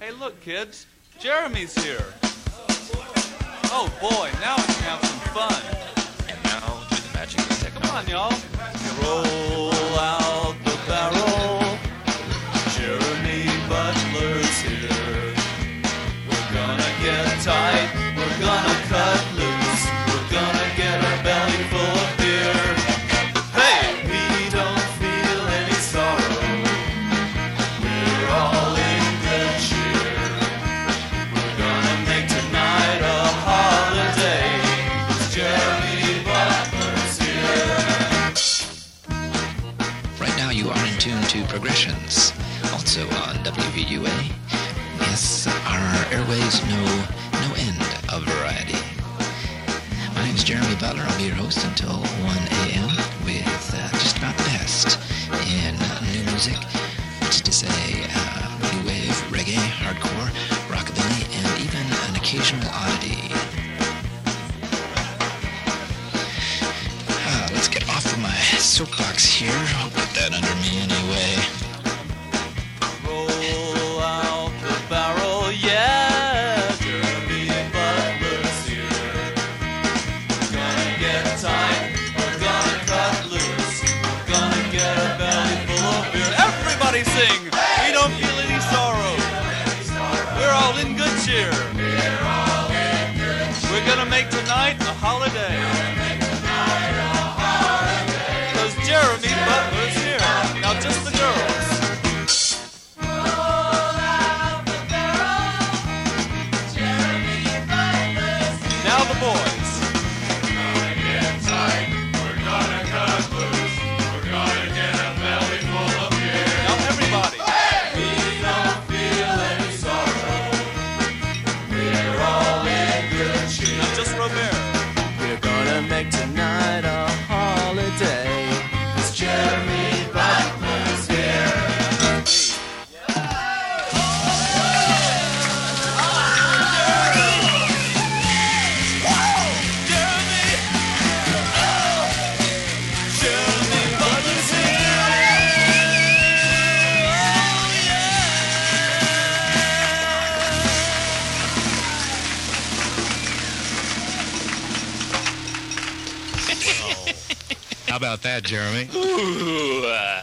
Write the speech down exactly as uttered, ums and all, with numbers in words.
Hey, look, kids. Jeremy's here. Oh, boy, now we can have some fun. And now, through the magic of technology. Come on, y'all. Roll out the barrel. Jeremy Butler's here. We're gonna get tight. We're gonna cut loose. We're gonna get a belly full of beer. Hey! We don't feel any sorrow. We're all in good cheer. We're gonna make tonight a holiday. 'Cause Jeremy Butler's here. Right now you are in tune to Progressions, also on W V U A. Yes, our airways know no end of variety. My name is Jeremy Butler. I'll be your host until one a.m. with uh, just about the best in new music, which is to say uh, new wave, reggae, hardcore, rockabilly, and even an occasional oddity. Ah, let's get off of my soapbox here. I'll put that under me anyway. Roll out the barrel, yeah. Jeremy Butler's here. We're gonna get tight. We're gonna cut loose. We're gonna get a belly full of beer. Everybody sing. We don't feel any sorrow. We're all in good cheer. We're gonna make tonight a holiday. 'Cause Jeremy Butler's here. Now just the girls. Now the boys. Now everybody. We don't feel any sorrow. We're all in good cheer. Now just Robert. We're gonna make tonight a holiday. 'Cause Jeremy Butler's here. How about that, Jeremy? Ooh, uh,